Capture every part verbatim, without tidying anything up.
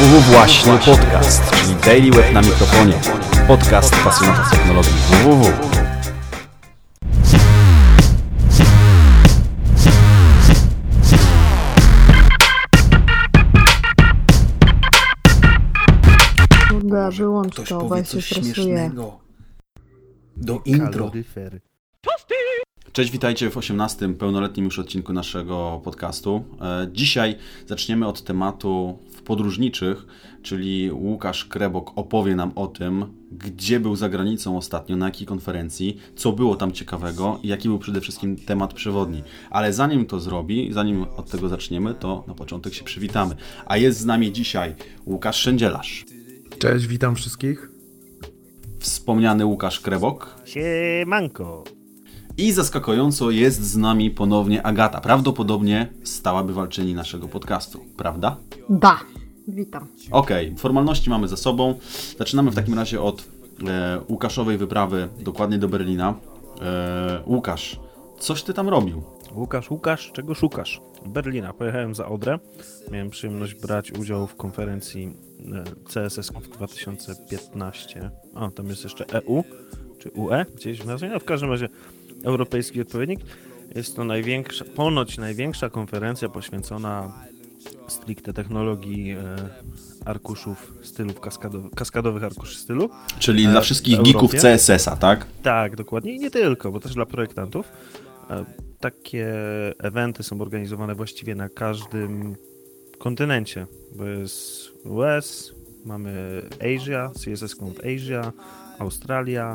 www właśnie podcast, czyli Daily Web na mikrofonie. Podcast pasjonatów technologii www. Dobra, wyłącz Ktoś to, bo powie ja się coś stresuję. śmiesznego. Do intro. Cześć, witajcie w osiemnastym pełnoletnim już odcinku naszego podcastu. Dzisiaj zaczniemy od tematu podróżniczych, czyli Łukasz Krebok opowie nam o tym, gdzie był za granicą ostatnio, na jakiej konferencji, co było tam ciekawego i jaki był przede wszystkim temat przewodni. Ale zanim to zrobi, zanim od tego zaczniemy, to na początek się przywitamy. A jest z nami dzisiaj Łukasz Szędzielarz. Cześć, witam wszystkich. Wspomniany Łukasz Krebok. Siemanko. I zaskakująco jest z nami ponownie Agata, prawdopodobnie stała bywalczyni naszego podcastu, prawda? Da, witam. Okej, okay, formalności mamy za sobą. Zaczynamy w takim razie od e, Łukaszowej wyprawy, dokładnie do Berlina. E, Łukasz, coś ty tam robił? Łukasz, Łukasz, czego szukasz? Berlina. Pojechałem za Odrę. Miałem przyjemność brać udział w konferencji C S S dwa tysiące piętnaście. A, tam jest jeszcze E U, czy U E, gdzieś w nazwie. No, w każdym razie europejski odpowiednik. Jest to największa, ponoć największa konferencja poświęcona stricte technologii e, arkuszów stylów kaskadowych, kaskadowych arkuszy stylu. Czyli e, dla wszystkich geeków C S S a, tak? Tak, dokładnie. I nie tylko, bo też dla projektantów. E, takie eventy są organizowane właściwie na każdym kontynencie, bo jest U S, mamy Asia, C S S Conf Asia, Australia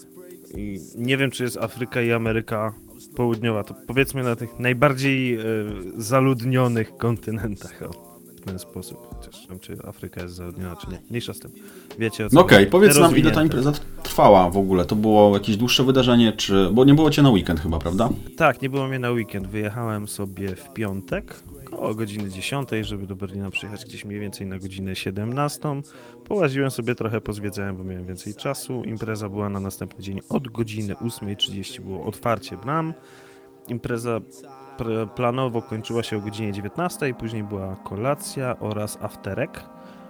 i nie wiem, czy jest Afryka i Ameryka Południowa, to powiedzmy na tych najbardziej e, zaludnionych kontynentach, o, w ten sposób. Chociaż wiem, czy Afryka jest zaludniona, czy nie. Mniejsza z tym. Wiecie o co. No okej, okay, powiedz nam, ile rozwinięte. ta impreza trwała w ogóle. To było jakieś dłuższe wydarzenie, czy... Bo nie było cię na weekend chyba, prawda? Tak, nie było mnie na weekend. Wyjechałem sobie w piątek o godziny dziesiątej, żeby do Berlina przyjechać gdzieś mniej więcej na godzinę siedemnastą. Połaziłem sobie trochę, pozwiedzałem, bo miałem więcej czasu. Impreza była na następny dzień od godziny ósmej trzydzieści było otwarcie bram. Impreza pr- planowo kończyła się o godzinie dziewiętnastej, później była kolacja oraz afterek.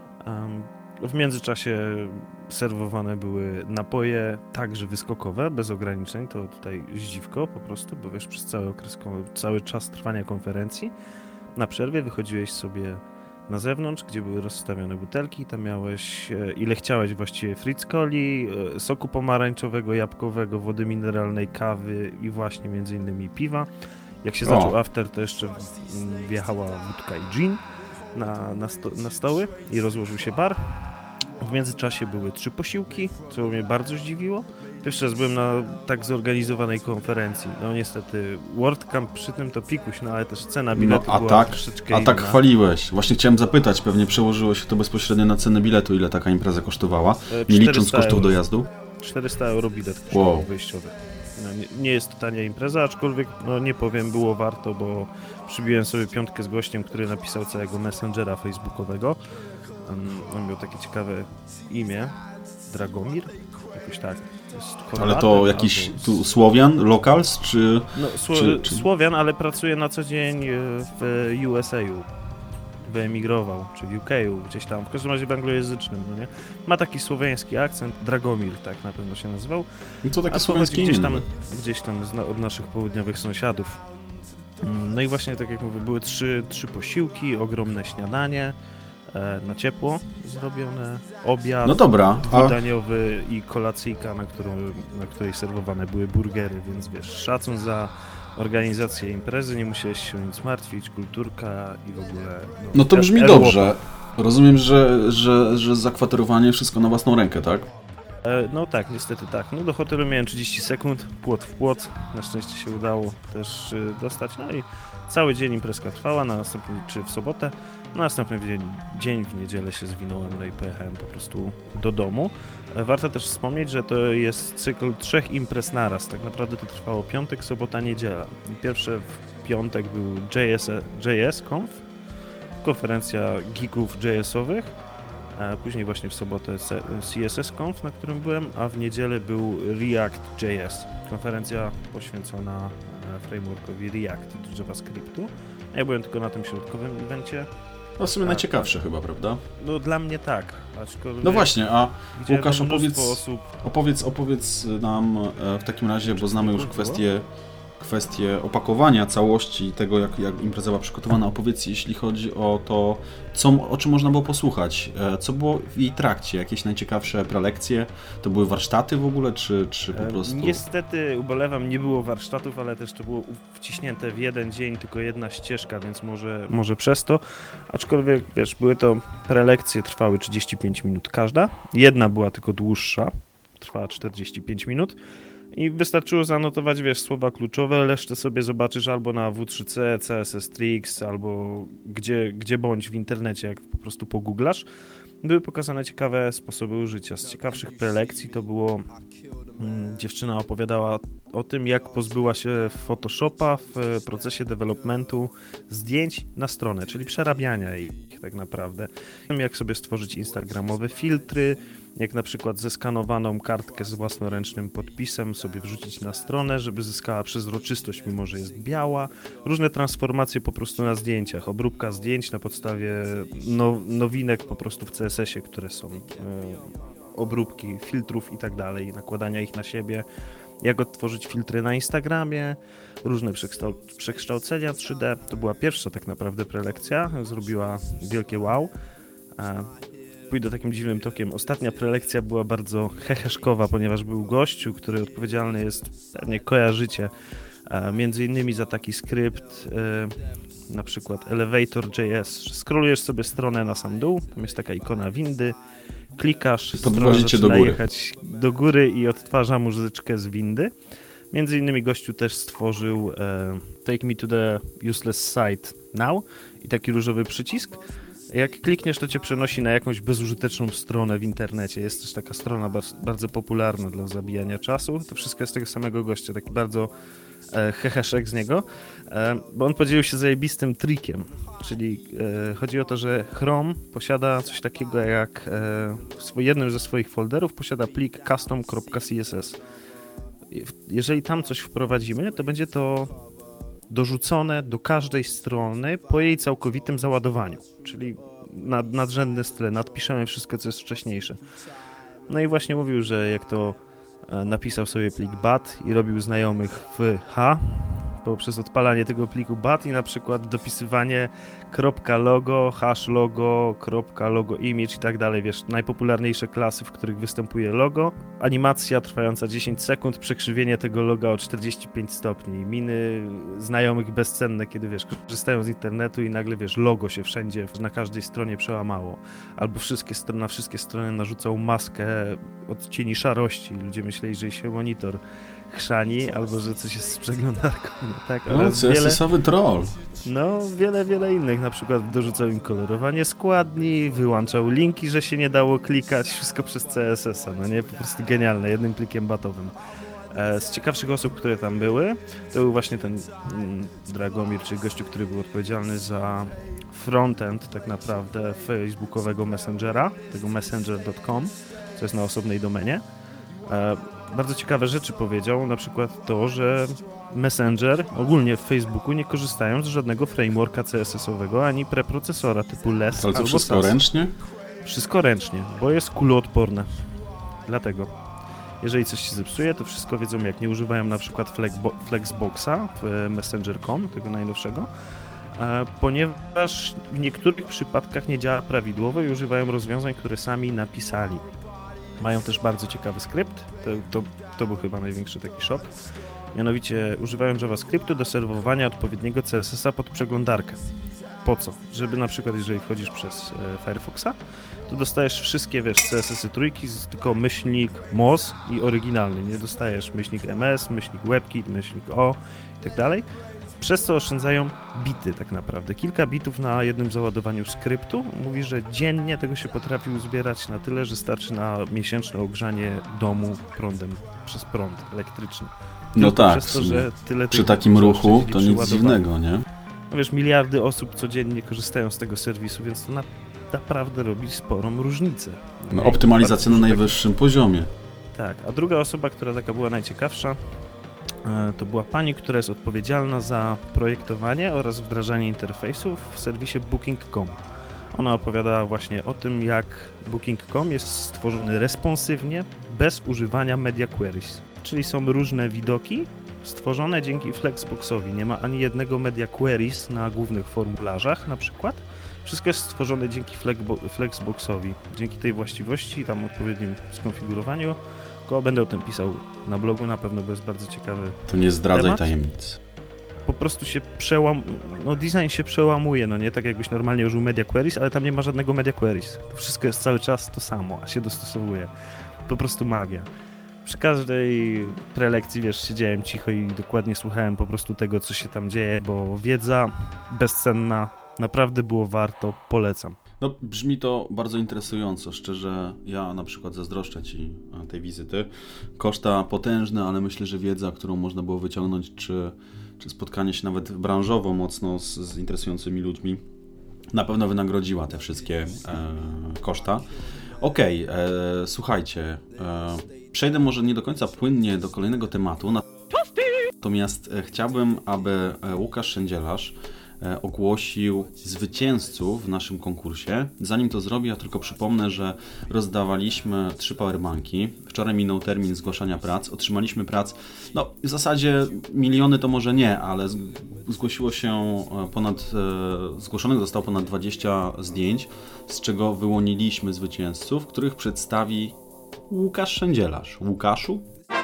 Um, w międzyczasie serwowane były napoje także wyskokowe, bez ograniczeń, to tutaj zdziwko po prostu, bo wiesz, przez cały okres, cały czas trwania konferencji na przerwie wychodziłeś sobie na zewnątrz, gdzie były rozstawione butelki, tam miałeś ile chciałeś właściwie fritz coli, soku pomarańczowego, jabłkowego, wody mineralnej, kawy i właśnie między innymi piwa. Jak się zaczął O. after, to jeszcze wjechała wódka i gin na, na, sto, na stoły i rozłożył się bar. W międzyczasie były trzy posiłki, co mnie bardzo zdziwiło. Pierwszy raz byłem na tak zorganizowanej konferencji. No niestety WordCamp przy tym to pikuś, no ale też cena biletu No, a była tak, troszeczkę a tak inna. chwaliłeś. Właśnie chciałem zapytać, pewnie przełożyło się to bezpośrednio na cenę biletu, ile taka impreza kosztowała, nie licząc kosztów euro. dojazdu. czterysta euro bilet kosztował Wow. wyjściowy. No, nie, nie jest to tania impreza, aczkolwiek no nie powiem, było warto, bo przybiłem sobie piątkę z gościem, który napisał całego messengera facebookowego. Um, on miał takie ciekawe imię, Dragomir, jakoś tak. To jest Ale Chorwatem to jakiś albo z- tu Słowian, locals, czy... No, Sło- czy- czy- Słowian, ale pracuje na co dzień w U S A U. Wyemigrował, czy w U K u, gdzieś tam, w każdym razie w anglojęzycznym, no nie? Ma taki słowiański akcent, Dragomir, tak na pewno się nazywał. No to takie A słowiańskie pochodzi gdzieś imię tam, nawet. gdzieś tam z, od naszych południowych sąsiadów. Mm, No i właśnie, tak jak mówię, były trzy, trzy posiłki, ogromne śniadanie, e, na ciepło zrobione, obiad No dobra, a dwudaniowy i kolacyjka, na, którą, na której serwowane były burgery, więc wiesz, szacun za organizację imprezy, nie musiałeś się o nic martwić, kulturka i w ogóle... no to brzmi Europa. dobrze. Rozumiem, że, że, że zakwaterowanie wszystko na własną rękę, tak? E, No tak, niestety tak. No do hotelu miałem trzydzieści sekund, płot w płot. Na szczęście się udało też y, dostać. No i cały dzień imprezka trwała, na następny, czy w sobotę. Na następny dzień, dzień w niedzielę się zwinąłem, no i pojechałem po prostu do domu. E, Warto też wspomnieć, że to jest cykl trzech imprez naraz. Tak naprawdę to trwało piątek, sobota, niedziela. Pierwsze w piątek był J S, J S Conf, konferencja geeków J S-owych. A później właśnie w sobotę C S S Conf, na którym byłem, a w niedzielę był React J S, konferencja poświęcona frameworkowi React do JavaScriptu. Ja byłem tylko na tym środkowym evencie. No w sumie Tak, najciekawsze chyba, prawda? No dla mnie tak, aczkolwiek... No właśnie, a widziałem Łukasz, mnóstwo opowiedz, osób... opowiedz, opowiedz nam e, w takim razie, bo znamy już było? kwestię, kwestię opakowania całości tego, jak, jak impreza była przygotowana. Opowiedz, jeśli chodzi o to, co, o czym można było posłuchać, e, co było w jej trakcie, jakieś najciekawsze prelekcje, to były warsztaty w ogóle, czy, czy po E, prostu... Niestety, ubolewam, nie było warsztatów, ale też to było wciśnięte w jeden dzień, tylko jedna ścieżka, więc może, może przez to. Aczkolwiek, wiesz, były to prelekcje, trwały trzydzieści pięć minut każda. Jedna była tylko dłuższa, trwała czterdzieści pięć minut. I wystarczyło zanotować, wiesz, słowa kluczowe, resztę sobie zobaczysz albo na W trzy C, C S S Tricks, albo gdzie, gdzie bądź w internecie, jak po prostu pogooglasz. Były pokazane ciekawe sposoby użycia. Z ciekawszych prelekcji to było... Hmm, dziewczyna opowiadała o tym, jak pozbyła się Photoshopa w procesie developmentu zdjęć na stronę, czyli przerabiania ich tak naprawdę. Jak sobie stworzyć instagramowe filtry, jak na przykład zeskanowaną kartkę z własnoręcznym podpisem sobie wrzucić na stronę, żeby zyskała przezroczystość, mimo że jest biała. Różne transformacje po prostu na zdjęciach, obróbka zdjęć na podstawie now, nowinek po prostu w C S S ie, które są, e, obróbki filtrów i tak dalej, nakładania ich na siebie, jak odtworzyć filtry na Instagramie, różne przekształ- przekształcenia trzy D. To była pierwsza tak naprawdę prelekcja, zrobiła wielkie wow. E, Pójdę takim dziwnym tokiem. Ostatnia prelekcja była bardzo heheszkowa, ponieważ był gościu, który odpowiedzialny jest, pewnie kojarzycie, e, między innymi za taki skrypt, e, na przykład elevator kropka j s. Scrollujesz sobie stronę na sam dół, tam jest taka ikona windy, klikasz, strona zaczyna do góry. jechać do góry i odtwarza muzyczkę z windy. Między innymi gościu też stworzył e, Take me to the useless site now i taki różowy przycisk. Jak klikniesz, to cię przenosi na jakąś bezużyteczną stronę w internecie. Jest też taka strona bar- bardzo popularna dla zabijania czasu. To wszystko jest tego samego gościa, taki bardzo e, heheszek z niego, e, bo on podzielił się zajebistym trikiem. Czyli e, chodzi o to, że Chrome posiada coś takiego jak e, w swo- jednym ze swoich folderów posiada plik custom kropka c s s. Jeżeli tam coś wprowadzimy, to będzie to dorzucone do każdej strony po jej całkowitym załadowaniu, czyli nad, nadrzędny styl, nadpiszemy wszystko, co jest wcześniejsze. No i właśnie mówił, że jak to e, napisał sobie plik bat i robił znajomych w H, poprzez odpalanie tego pliku bat i na przykład dopisywanie kropka logo, hash logo, kropka logo image i tak dalej, wiesz, najpopularniejsze klasy, w których występuje logo, animacja trwająca dziesięć sekund, przekrzywienie tego loga o czterdzieści pięć stopni, miny znajomych bezcenne, kiedy, wiesz, korzystają z internetu i nagle, wiesz, logo się wszędzie, na każdej stronie przełamało, albo wszystkie strony, na wszystkie strony narzucał maskę odcieni szarości, ludzie myśleli, że się monitor chrzani, albo że coś jest z przeglądarką, no tak, Ale C S S-owy troll. No, wiele, wiele innych, na przykład dorzucał im kolorowanie składni, wyłączał linki, że się nie dało klikać, wszystko przez C S S a, no nie, po prostu genialne, jednym plikiem batowym. E, z ciekawszych osób, które tam były, to był właśnie ten mm, Dragomir, czyli gościu, który był odpowiedzialny za frontend tak naprawdę facebookowego Messengera, tego messenger kropka com, co jest na osobnej domenie. E, bardzo ciekawe rzeczy powiedział, na przykład to, że Messenger ogólnie w Facebooku nie korzystają z żadnego frameworka C S S owego ani preprocesora typu L E S Ale to albo wszystko S A S. ręcznie? Wszystko ręcznie, bo jest kuloodporne. Dlatego, jeżeli coś się zepsuje, to wszystko wiedzą jak. Nie używają na przykład Flexbo- Flexboxa w messenger kropka com, tego najnowszego, e, ponieważ w niektórych przypadkach nie działa prawidłowo i używają rozwiązań, które sami napisali. Mają też bardzo ciekawy skrypt, to, to, to był chyba największy taki szok. Mianowicie używają JavaScriptu do serwowania odpowiedniego C S S a pod przeglądarkę. Po co? Żeby na przykład jeżeli wchodzisz przez e, Firefoxa, to dostajesz wszystkie, wiesz, C S S y trójki, z tylko myślnik M O Z i oryginalny. Nie dostajesz myślnik M S, myślnik WebKit, myślnik O i tak dalej. Przez co oszczędzają bity tak naprawdę. Kilka bitów na jednym załadowaniu skryptu. Mówi, że dziennie tego się potrafi uzbierać na tyle, że starczy na miesięczne ogrzanie domu prądem przez prąd elektryczny. No Tylko tak, przez to, w sumie. że tyle Przy tych takim bitów ruchu zaoszczędzili to przy nic ładowaniu. dziwnego, nie? No wiesz, miliardy osób codziennie korzystają z tego serwisu, więc to na, naprawdę robi sporą różnicę. No, I optymalizacja na bardzo dużo najwyższym poziomie. tak, a druga osoba, która taka była najciekawsza, e, to była pani, która jest odpowiedzialna za projektowanie oraz wdrażanie interfejsów w serwisie booking kropka com. Ona opowiadała właśnie o tym, jak booking kropka com jest stworzony responsywnie, bez używania media queries. Czyli są różne widoki stworzone dzięki Flexboxowi. Nie ma ani jednego media queries na głównych formularzach na przykład. Wszystko jest stworzone dzięki Flexboxowi. Dzięki tej właściwości, tam odpowiednim skonfigurowaniu, go będę o tym pisał na blogu, na pewno, bo jest bardzo ciekawy To nie zdradzaj temat. tajemnic. Po prostu się przełam... no design się przełamuje, no nie? Tak jakbyś normalnie użył media queries, ale tam nie ma żadnego media queries. To wszystko jest cały czas to samo, a się dostosowuje. Po prostu magia. Przy każdej prelekcji, wiesz, siedziałem cicho i dokładnie słuchałem po prostu tego, co się tam dzieje, bo wiedza bezcenna, naprawdę było warto, polecam. No, brzmi to bardzo interesująco. Szczerze, ja na przykład zazdroszczę Ci tej wizyty. Koszta potężne, ale myślę, że wiedza, którą można było wyciągnąć, czy, czy spotkanie się nawet branżowo mocno z, z interesującymi ludźmi, na pewno wynagrodziła te wszystkie e, koszta. Okej, okay, słuchajcie, e, przejdę może nie do końca płynnie do kolejnego tematu, natomiast e, chciałbym, aby Łukasz Szędzielarz ogłosił zwycięzców w naszym konkursie. Zanim to zrobię, ja tylko przypomnę, że rozdawaliśmy trzy powerbanki. Wczoraj minął termin zgłaszania prac. Otrzymaliśmy prac, no w zasadzie miliony to może nie, ale zgłosiło się ponad, zgłoszonych zostało ponad dwadzieścia zdjęć, z czego wyłoniliśmy zwycięzców, których przedstawi Łukasz Szędzielarz. Łukaszu?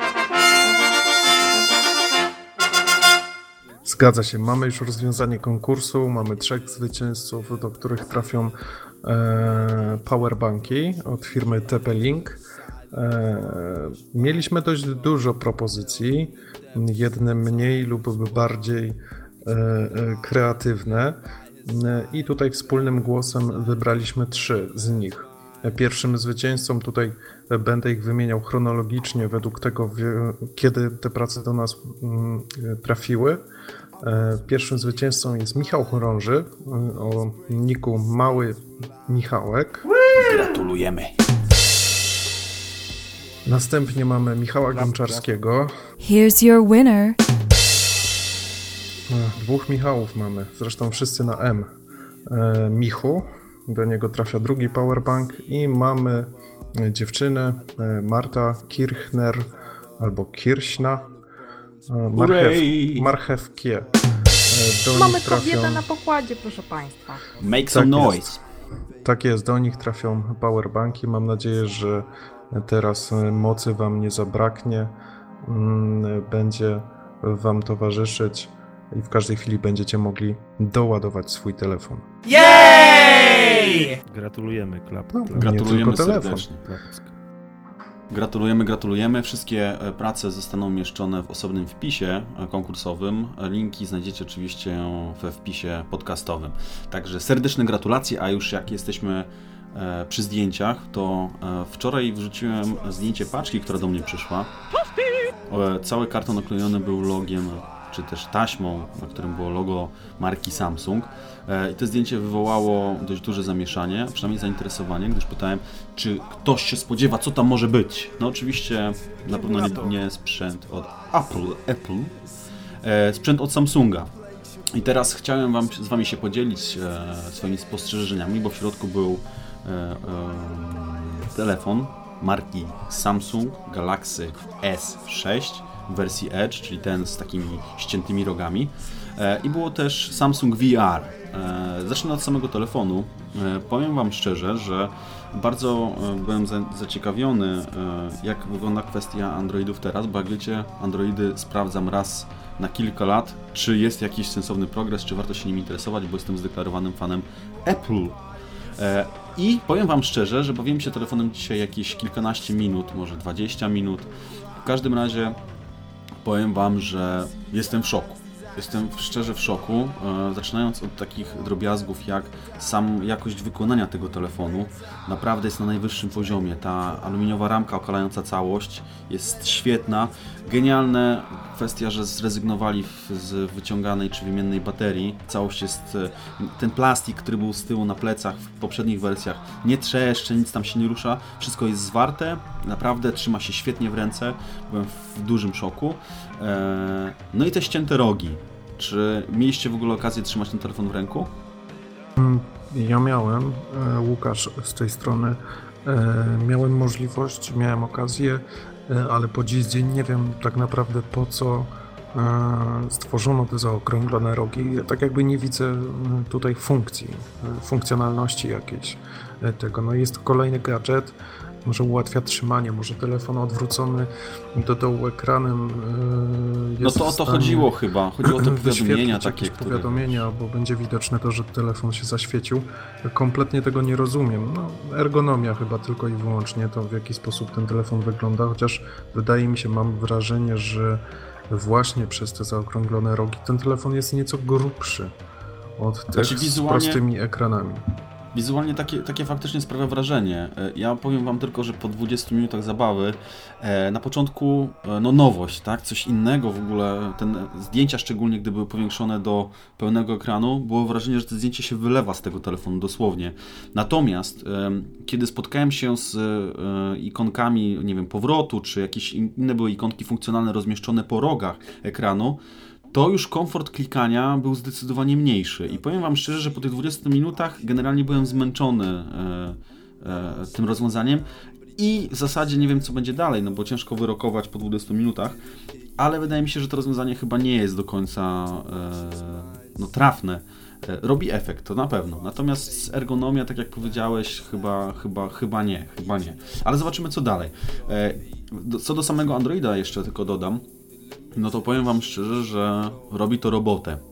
Zgadza się, mamy już rozwiązanie konkursu, mamy trzech zwycięzców, do których trafią e, powerbanki od firmy T P Link. E, mieliśmy dość dużo propozycji, jedne mniej lub bardziej e, e, kreatywne e, i tutaj wspólnym głosem wybraliśmy trzy z nich. Pierwszym zwycięzcą, tutaj będę ich wymieniał chronologicznie według tego, kiedy te prace do nas trafiły. Pierwszym zwycięzcą jest Michał Chorąży o niku Mały Michałek. Gratulujemy. Następnie mamy Michała Gączarskiego. Here's your winner. Dwóch Michałów mamy, zresztą wszyscy na M. Michu, do niego trafia drugi powerbank i mamy dziewczynę Marta Kirchner albo Kirśna. Marchew, marchewkie. Do Mamy nich trafią, kobietę na pokładzie, proszę Państwa. Make some Tak noise. jest. Tak jest, do nich trafią powerbanki. Mam nadzieję, że teraz mocy Wam nie zabraknie. Będzie Wam towarzyszyć i w każdej chwili będziecie mogli doładować swój telefon. Jej! Gratulujemy, klap. No, klap. Gratulujemy nie tylko telefon. serdecznie. Gratulujemy, gratulujemy. Wszystkie prace zostaną umieszczone w osobnym wpisie konkursowym. Linki znajdziecie oczywiście we wpisie podcastowym. Także serdeczne gratulacje, a już jak jesteśmy przy zdjęciach, to wczoraj wrzuciłem zdjęcie paczki, która do mnie przyszła. Cały karton oklejony był logiem, czy też taśmą, na którym było logo marki Samsung. I to zdjęcie wywołało dość duże zamieszanie, przynajmniej zainteresowanie, gdyż pytałem, czy ktoś się spodziewa, co tam może być. No oczywiście na pewno nie, nie sprzęt od Apple, Apple e, sprzęt od Samsunga. I teraz chciałem wam, z Wami się podzielić e, swoimi spostrzeżeniami, bo w środku był e, e, telefon marki Samsung Galaxy S sześć w wersji Edge, czyli ten z takimi ściętymi rogami. E, I było też Samsung V R. E, zacznę od samego telefonu. E, powiem Wam szczerze, że bardzo e, byłem za, zaciekawiony, e, jak wygląda kwestia Androidów teraz, bo jak wiecie, Androidy sprawdzam raz na kilka lat, czy jest jakiś sensowny progres, czy warto się nim interesować, bo jestem zdeklarowanym fanem Apple. E, I powiem Wam szczerze, że bawiłem się telefonem dzisiaj jakieś kilkanaście minut, może dwadzieścia minut. W każdym razie powiem Wam, że jestem w szoku. Jestem szczerze w szoku, e, zaczynając od takich drobiazgów jak sam jakość wykonania tego telefonu. Naprawdę jest na najwyższym poziomie. Ta aluminiowa ramka okalająca całość jest świetna. Genialne kwestia, że zrezygnowali z wyciąganej czy wymiennej baterii. Całość jest, ten plastik, który był z tyłu na plecach w poprzednich wersjach, nie trzeszczy, nic tam się nie rusza. Wszystko jest zwarte, naprawdę trzyma się świetnie w ręce. Byłem w dużym szoku. E, no i te ścięte rogi. Czy mieliście w ogóle okazję trzymać ten telefon w ręku? Ja miałem, e, Łukasz z tej strony, e, miałem możliwość, miałem okazję, e, ale po dziś dzień nie wiem tak naprawdę po co e, stworzono te zaokrąglone rogi. Tak jakby nie widzę e, tutaj funkcji, e, funkcjonalności jakiejś e, tego. No jest to kolejny gadżet, może ułatwia trzymanie, może telefon odwrócony do dołu ekranem e, No jest to o w to stanie chodziło chyba. Chodziło o te powiadomienia wyświetlić takie, jakieś które... powiadomienia, bo będzie widoczne to, że telefon się zaświecił. Kompletnie tego nie rozumiem. No, ergonomia chyba tylko i wyłącznie, to w jaki sposób ten telefon wygląda, chociaż wydaje mi się, mam wrażenie, że właśnie przez te zaokrąglone rogi ten telefon jest nieco grubszy od tych Znaczy, z wizualnie- prostymi ekranami. Wizualnie takie, takie faktycznie sprawia wrażenie. E, Ja powiem wam tylko, że po dwudziestu minutach zabawy e, na początku e, no nowość, tak? Coś innego w ogóle. Ten zdjęcia, szczególnie gdy były powiększone do pełnego ekranu, było wrażenie, że to zdjęcie się wylewa z tego telefonu dosłownie. Natomiast e, kiedy spotkałem się z e, ikonkami, nie wiem, powrotu, czy jakieś in- inne były ikonki funkcjonalne rozmieszczone po rogach ekranu, to już komfort klikania był zdecydowanie mniejszy. I powiem wam szczerze, że po tych dwudziestu minutach generalnie byłem zmęczony e, e, tym rozwiązaniem i w zasadzie nie wiem, co będzie dalej, no bo ciężko wyrokować po dwudziestu minutach, ale wydaje mi się, że to rozwiązanie chyba nie jest do końca e, no, trafne. E, robi efekt, to na pewno. Natomiast ergonomia, tak jak powiedziałeś, chyba, chyba, chyba nie, chyba nie. Ale zobaczymy, co dalej. E, do, co do samego Androida jeszcze tylko dodam, no to powiem wam szczerze, że robi to robotę. E,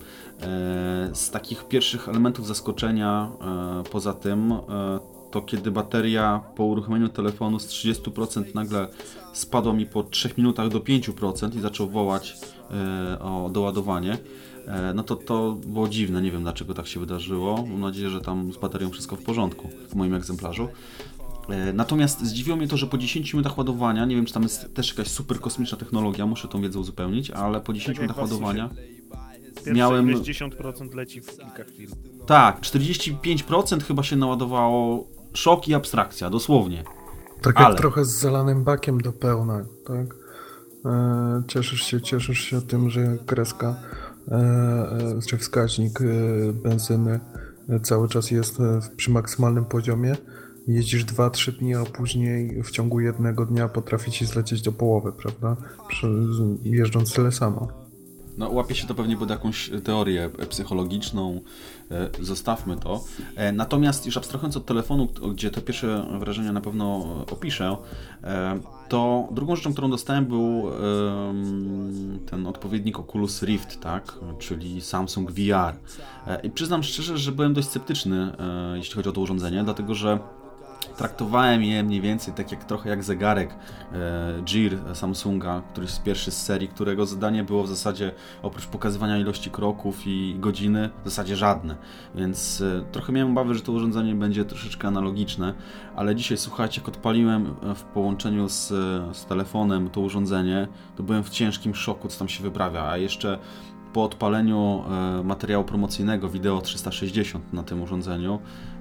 Z takich pierwszych elementów zaskoczenia, e, poza tym, e, to kiedy bateria po uruchomieniu telefonu z trzydziestu procent nagle spadła mi po trzech minutach do pięciu procent i zaczął wołać e, o doładowanie, e, no to to było dziwne, nie wiem dlaczego tak się wydarzyło. Mam nadzieję, że tam z baterią wszystko w porządku w moim egzemplarzu. Natomiast zdziwiło mnie to, że po dziesięciu minutach ładowania, nie wiem, czy tam jest też jakaś super kosmiczna technologia, muszę tą wiedzę uzupełnić, ale po dziesięciu minutach ładowania Pierwsze miałem... sześćdziesiąt procent leci w kilka chwil. Tak, czterdzieści pięć procent chyba się naładowało, szok i abstrakcja, dosłownie. Tak Ale- jak trochę z zalanym bakiem do pełna, tak? E, cieszysz się, cieszysz się tym, że kreska, e, e, czy wskaźnik e, benzyny e, cały czas jest e, w- przy maksymalnym poziomie. Jeździsz dwa trzy dni, a później w ciągu jednego dnia potrafi ci zlecieć do połowy, prawda? Przy, z- jeżdżąc tyle samo. No, łapie się to pewnie pod jakąś teorię psychologiczną, e, zostawmy to. E, natomiast już abstrahując od telefonu, k- gdzie te pierwsze wrażenia na pewno opiszę, e, to drugą rzeczą, którą dostałem, był em, ten odpowiednik Oculus Rift, tak? Czyli Samsung V R. E, I przyznam szczerze, że byłem dość sceptyczny, e, jeśli chodzi o to urządzenie, dlatego że traktowałem je mniej więcej tak jak trochę jak zegarek e, Gear Samsunga, któryś z pierwszy z serii, którego zadanie było w zasadzie oprócz pokazywania ilości kroków i godziny, w zasadzie żadne. Więc e, trochę miałem obawy, że to urządzenie będzie troszeczkę analogiczne, ale dzisiaj słuchajcie, jak odpaliłem e, w połączeniu z, z telefonem to urządzenie, to byłem w ciężkim szoku, co tam się wyprawia, a jeszcze po odpaleniu e, materiału promocyjnego wideo trzysta sześćdziesiąt na tym urządzeniu,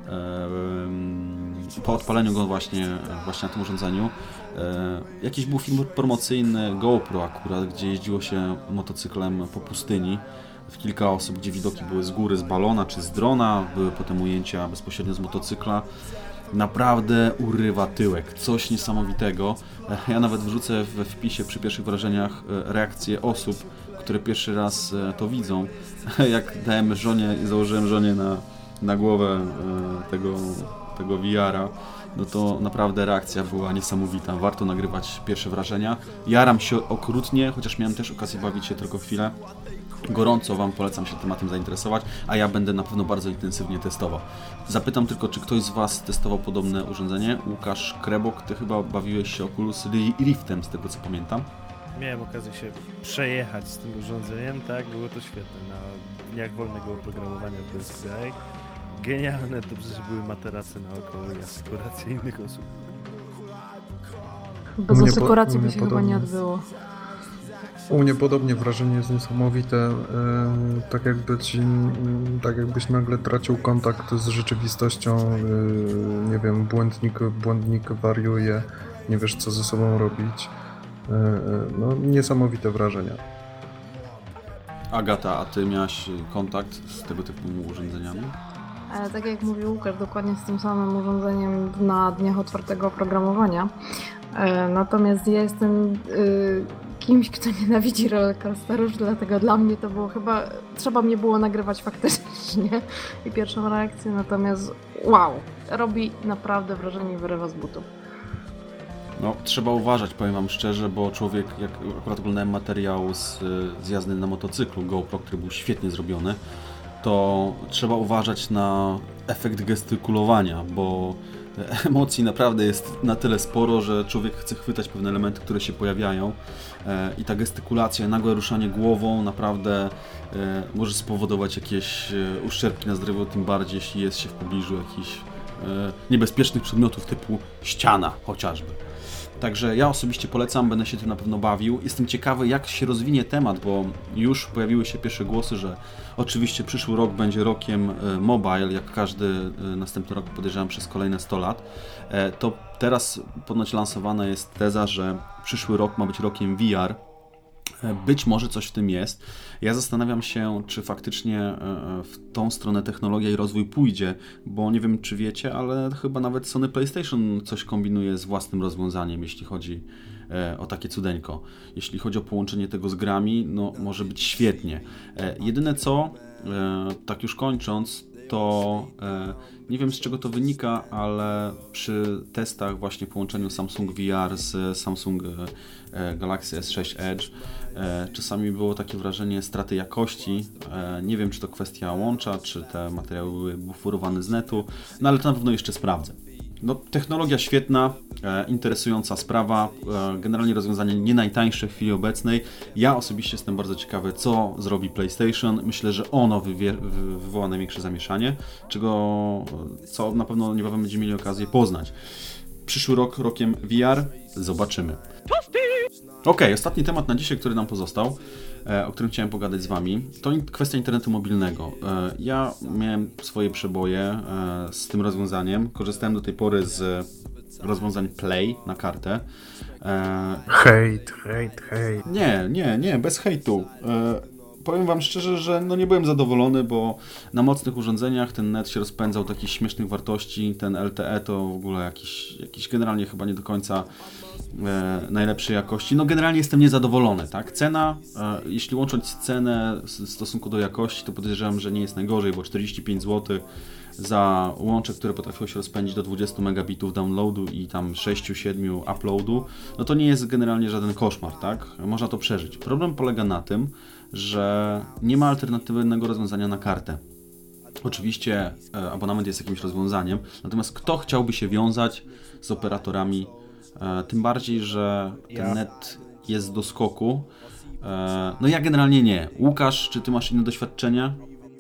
e, po odpaleniu go właśnie, właśnie na tym urządzeniu, e, jakiś był film promocyjny GoPro akurat, gdzie jeździło się motocyklem po pustyni w kilka osób, gdzie widoki były z góry, z balona czy z drona, były potem ujęcia bezpośrednio z motocykla. Naprawdę urywa tyłek, coś niesamowitego. E, Ja nawet wrzucę we wpisie przy pierwszych wrażeniach e, reakcje osób, które pierwszy raz e, to widzą. Jak dałem żonie, założyłem żonie na, na głowę e, tego, tego V R-a, no to naprawdę reakcja była niesamowita. Warto nagrywać pierwsze wrażenia. Jaram się okrutnie, chociaż miałem też okazję bawić się tylko chwilę. Gorąco Wam polecam się tematem zainteresować, a ja będę na pewno bardzo intensywnie testował. Zapytam tylko, czy ktoś z Was testował podobne urządzenie? Łukasz Krebok, Ty chyba bawiłeś się Oculus Riftem, z tego co pamiętam. Miałem okazję się przejechać z tym urządzeniem, tak, było to świetne. Na dniach wolnego oprogramowania w Best Buy. Genialne, dobrze, że były materace naokoło i asekuracja innych osób. Bez Mnie po- asekuracji by mnie się chyba podobnie. nie odbyło. U mnie podobnie wrażenie jest niesamowite, e, tak, jakby ci, m, tak jakbyś nagle tracił kontakt z rzeczywistością, e, nie wiem, błędnik, błędnik wariuje, nie wiesz co ze sobą robić. E, e, no niesamowite wrażenia. Agata, a Ty miałaś kontakt z tego typu urządzeniami? E, tak jak mówił Łukasz, dokładnie z tym samym urządzeniem na dniach otwartego oprogramowania. E, natomiast ja jestem y, kimś, kto nienawidzi rollercoasterów, dlatego dla mnie to było chyba, trzeba mnie było nagrywać faktycznie i pierwszą reakcję, natomiast wow, robi naprawdę wrażenie i wyrywa z butów. No, trzeba uważać, powiem wam szczerze, bo człowiek, jak akurat oglądałem materiał z, z jazdy na motocyklu GoPro, który był świetnie zrobiony, to trzeba uważać na efekt gestykulowania, bo emocji naprawdę jest na tyle sporo, że człowiek chce chwytać pewne elementy, które się pojawiają i ta gestykulacja, nagłe ruszanie głową naprawdę może spowodować jakieś uszczerbki na zdrowiu, tym bardziej jeśli jest się w pobliżu jakichś niebezpiecznych przedmiotów typu ściana chociażby. Także ja osobiście polecam, będę się tym na pewno bawił. Jestem ciekawy, jak się rozwinie temat, bo już pojawiły się pierwsze głosy, że oczywiście przyszły rok będzie rokiem mobile, jak każdy następny rok, podejrzewam, przez kolejne sto lat. To teraz ponoć lansowana jest teza, że przyszły rok ma być rokiem V R. Być może coś w tym jest. Ja zastanawiam się, czy faktycznie w tą stronę technologia i rozwój pójdzie, bo nie wiem, czy wiecie, ale chyba nawet Sony PlayStation coś kombinuje z własnym rozwiązaniem, jeśli chodzi o takie cudeńko. Jeśli chodzi o połączenie tego z grami, no może być świetnie. Jedyne co, tak już kończąc, to nie wiem, z czego to wynika, ale przy testach właśnie połączeniu Samsung V R z Samsung Galaxy S sześć Edge czasami było takie wrażenie straty jakości. Nie wiem, czy to kwestia łącza, czy te materiały były bufurowane z netu, no ale to na pewno jeszcze sprawdzę. No, technologia świetna, e, interesująca sprawa, e, generalnie rozwiązanie nie najtańsze w chwili obecnej. Ja osobiście jestem bardzo ciekawy, co zrobi PlayStation. Myślę, że ono wywie, wy, wywoła największe zamieszanie, czego, co na pewno niebawem będziemy mieli okazję poznać. Przyszły rok rokiem V R, zobaczymy. Ok, ostatni temat na dzisiaj, który nam pozostał, e, o którym chciałem pogadać z Wami, to kwestia internetu mobilnego. E, ja miałem swoje przeboje e, z tym rozwiązaniem. Korzystałem do tej pory z rozwiązań Play na kartę. E, Hejt, hejt, hejt. nie, nie, nie, bez hejtu. E, powiem Wam szczerze, że no nie byłem zadowolony, bo na mocnych urządzeniach ten net się rozpędzał do jakichś śmiesznych wartości. Ten L T E to w ogóle jakiś, jakiś generalnie chyba nie do końca e, najlepszej jakości. No generalnie jestem niezadowolony, tak? Cena, e, jeśli łącząc cenę w stosunku do jakości, to podejrzewam, że nie jest najgorzej, bo czterdzieści pięć złotych za łącze, które potrafiło się rozpędzić do dwudziestu megabitów downloadu i tam sześć siedem uploadu, no to nie jest generalnie żaden koszmar, tak? Można to przeżyć. Problem polega na tym, że nie ma alternatywnego rozwiązania na kartę. Oczywiście e, abonament jest jakimś rozwiązaniem, natomiast kto chciałby się wiązać z operatorami, e, tym bardziej, że ten Ja. net jest do skoku. E, no ja generalnie nie. Łukasz, czy ty masz inne doświadczenia?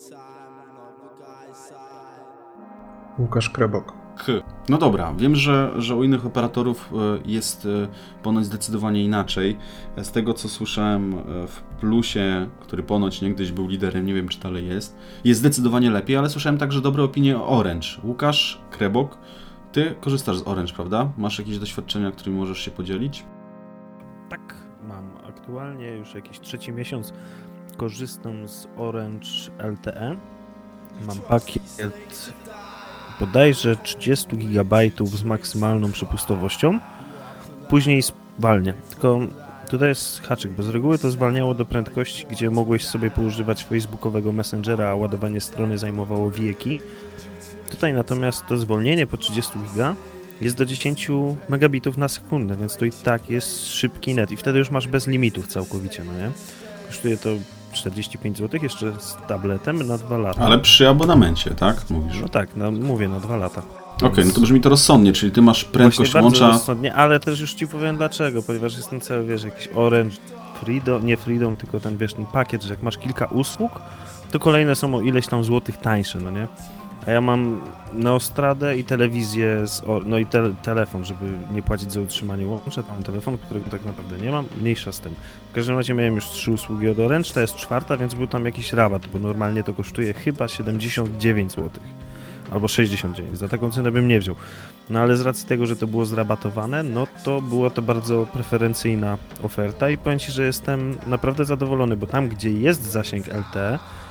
Łukasz Krebok. K. No dobra, wiem, że, że u innych operatorów e, jest e, ponoć zdecydowanie inaczej. Z tego, co słyszałem e, w Plusie, który ponoć niegdyś był liderem, nie wiem, czy dalej jest, jest zdecydowanie lepiej, ale słyszałem także dobre opinie o Orange. Łukasz Krebok, ty korzystasz z Orange, prawda? Masz jakieś doświadczenia, którymi możesz się podzielić? Tak, mam aktualnie już jakiś trzeci miesiąc korzystam z Orange L T E. Mam pakiet bodajże trzydzieści gigabajtów z maksymalną przepustowością. Później zwalnia. Tylko tutaj jest haczyk, bo z reguły to zwalniało do prędkości, gdzie mogłeś sobie poużywać facebookowego messengera, a ładowanie strony zajmowało wieki. Tutaj natomiast to zwolnienie po trzydzieści giga jest do dziesięć megabitów na sekundę, więc to i tak jest szybki net i wtedy już masz bez limitów całkowicie, no nie? Kosztuje to czterdzieści pięć złotych jeszcze z tabletem na dwa lata. Ale przy abonamencie, tak? Mówisz? No tak, no, mówię na dwa lata. Okej, okay, no to brzmi to rozsądnie, czyli ty masz prędkość Właśnie bardzo łącza... rozsądnie, ale też już ci powiem dlaczego, ponieważ jest ten cały, wiesz, jakiś Orange, Freedom, nie Freedom, tylko ten, wiesz, ten pakiet, że jak masz kilka usług, to kolejne są o ileś tam złotych tańsze, no nie? A ja mam Neostradę i telewizję, z, no i te, telefon, żeby nie płacić za utrzymanie łącza, tam mam telefon, którego tak naprawdę nie mam, mniejsza z tym. W każdym razie miałem już trzy usługi od Orange, to jest czwarta, więc był tam jakiś rabat, bo normalnie to kosztuje chyba siedemdziesiąt dziewięć złotych. Albo sześćdziesiąt dziewięć, za taką cenę bym nie wziął. No ale z racji tego, że to było zrabatowane, no to była to bardzo preferencyjna oferta i powiem Ci, że jestem naprawdę zadowolony, bo tam, gdzie jest zasięg L T E,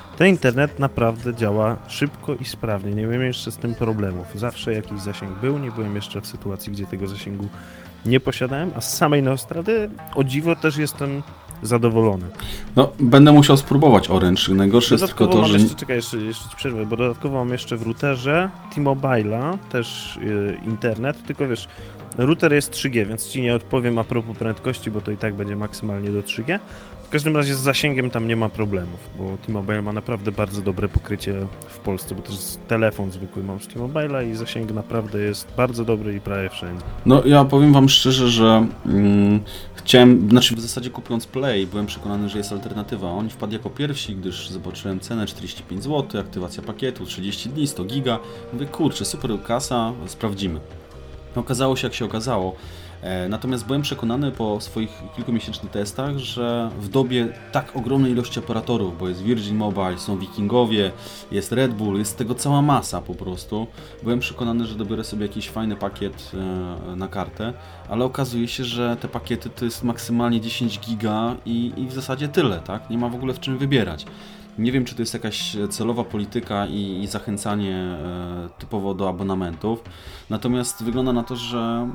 ten internet naprawdę działa szybko i sprawnie. Nie miałem jeszcze z tym problemów. Zawsze jakiś zasięg był, nie byłem jeszcze w sytuacji, gdzie tego zasięgu nie posiadałem, a z samej Neostrady o dziwo też jestem zadowolony. No, będę musiał spróbować Orange. Najgorsze jest tylko to, mam że... Jeszcze, czekaj, jeszcze, jeszcze ci przerwę, bo dodatkowo mam jeszcze w routerze T-Mobile'a też yy, internet, tylko wiesz, router jest trzy G, więc ci nie odpowiem a propos prędkości, bo to i tak będzie maksymalnie do trzy G. W każdym razie z zasięgiem tam nie ma problemów, bo T-Mobile ma naprawdę bardzo dobre pokrycie w Polsce, bo też telefon zwykły mam z T-Mobile'a i zasięg naprawdę jest bardzo dobry i prawie wszędzie. No ja powiem wam szczerze, że mm, chciałem, znaczy w zasadzie kupując Play byłem przekonany, że jest alternatywa. Oni wpadli jako pierwsi, gdyż zobaczyłem cenę czterdzieści pięć złotych, aktywacja pakietu, trzydzieści dni, sto giga. Mówię, kurczę, super kasa, sprawdzimy. Okazało się jak się okazało. Natomiast byłem przekonany po swoich kilkumiesięcznych testach, że w dobie tak ogromnej ilości operatorów, bo jest Virgin Mobile, są Wikingowie, jest Red Bull, jest tego cała masa po prostu, byłem przekonany, że dobiorę sobie jakiś fajny pakiet na kartę, ale okazuje się, że te pakiety to jest maksymalnie dziesięć giga i, i w zasadzie tyle, tak? Nie ma w ogóle w czym wybierać. Nie wiem, czy to jest jakaś celowa polityka i, i zachęcanie e, typowo do abonamentów, natomiast wygląda na to, że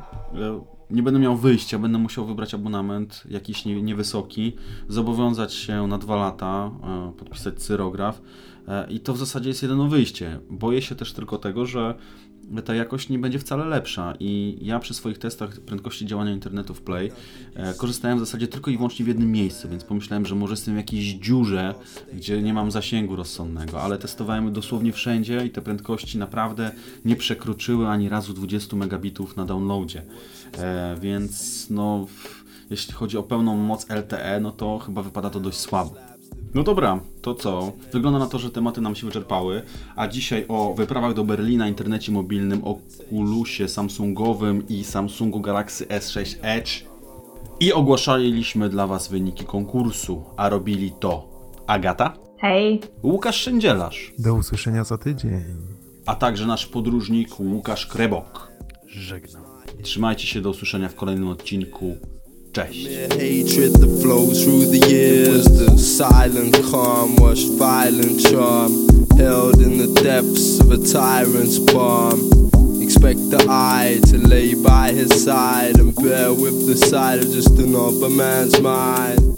e, nie będę miał wyjścia, będę musiał wybrać abonament jakiś nie, niewysoki, zobowiązać się na dwa lata, e, podpisać cyrograf e, i to w zasadzie jest jedyne wyjście. Boję się też tylko tego, że ta jakość nie będzie wcale lepsza i ja przy swoich testach prędkości działania internetu w Play e, korzystałem w zasadzie tylko i wyłącznie w jednym miejscu, więc pomyślałem, że może jestem w jakiejś dziurze, gdzie nie mam zasięgu rozsądnego, ale testowałem dosłownie wszędzie i te prędkości naprawdę nie przekroczyły ani razu dwadzieścia megabitów na downloadzie, e, więc no jeśli chodzi o pełną moc L T E, no to chyba wypada to dość słabo. No dobra, to co? Wygląda na to, że tematy nam się wyczerpały, a dzisiaj o wyprawach do Berlina, internecie mobilnym, Oculusie Samsungowym i Samsungu Galaxy S sześć Edge i ogłaszaliśmy dla Was wyniki konkursu, a robili to Agata, Hej, Łukasz Szędzielarz, Do usłyszenia za tydzień. a także nasz podróżnik Łukasz Krebok. Żegnam. Trzymajcie się, do usłyszenia w kolejnym odcinku. Cześć! Hatred that flows through the years, the silent calm, washed violent charm, held in the depths of a tyrant's palm. Expect the eye to lay by his side and bear with the sight of just another man's mind.